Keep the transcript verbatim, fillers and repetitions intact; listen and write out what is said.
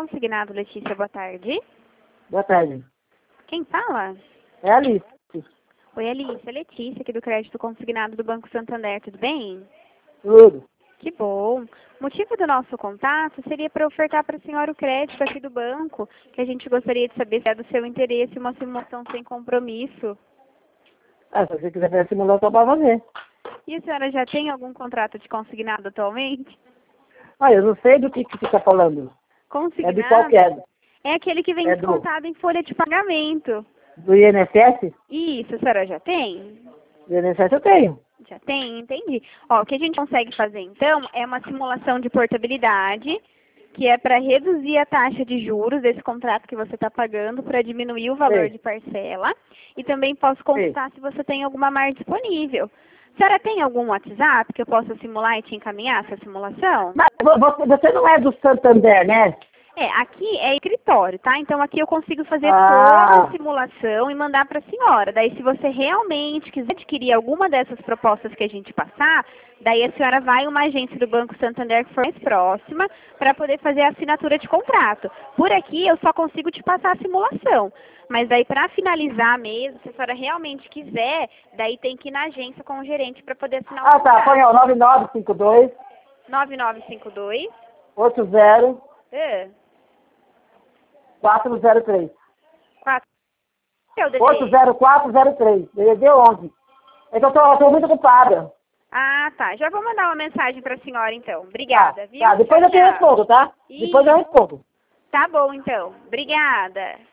Consignado, Letícia, boa tarde. Boa tarde. Quem fala? É a Alice. Oi, Alice, é Letícia, aqui do Crédito Consignado do Banco Santander, tudo bem? Tudo. Que bom. O motivo do nosso contato seria para ofertar para a senhora o crédito aqui do banco, que a gente gostaria de saber se é do seu interesse uma simulação sem compromisso. Ah, se você quiser fazer a simulação para fazer. E a senhora já tem algum contrato de consignado atualmente? Ah, eu não sei do que, que você está falando. Consignado? É de qual que é? É aquele que vem É do- descontado em folha de pagamento. Do I N S S? Isso, a senhora já tem? Do I N S S eu tenho. Já tem, entendi. Ó, o que a gente consegue fazer então é uma simulação de portabilidade, que é para reduzir a taxa de juros desse contrato que você está pagando, para diminuir o valor Sei. de parcela. E também posso consultar se você tem alguma mar disponível. A senhora tem algum WhatsApp que eu possa simular e te encaminhar essa simulação? Mas vo- você, você não é do Santander, né? É, aqui é escritório, tá? Então aqui eu consigo fazer Ah. toda a simulação e mandar para a senhora. Daí se você realmente quiser adquirir alguma dessas propostas que a gente passar, daí a senhora vai em uma agência do Banco Santander que for mais próxima para poder fazer a assinatura de contrato. Por aqui eu só consigo te passar a simulação. Mas daí para finalizar mesmo, se a senhora realmente quiser, daí tem que ir na agência com o gerente para poder assinar o Ah, tá. contrato. Põe ó, nove nove cinco dois nove nove cinco dois oito zero é, quatro zero três. quatro. Eu oito zero quatro zero três. D D onze. É que eu tô, eu tô muito ocupada. Ah, tá. Já vou mandar uma mensagem para a senhora, então. Obrigada, Tá, viu? tá. Depois Tchau, eu te tchau. respondo, tá? Depois eu Isso. respondo. Tá bom, então. Obrigada.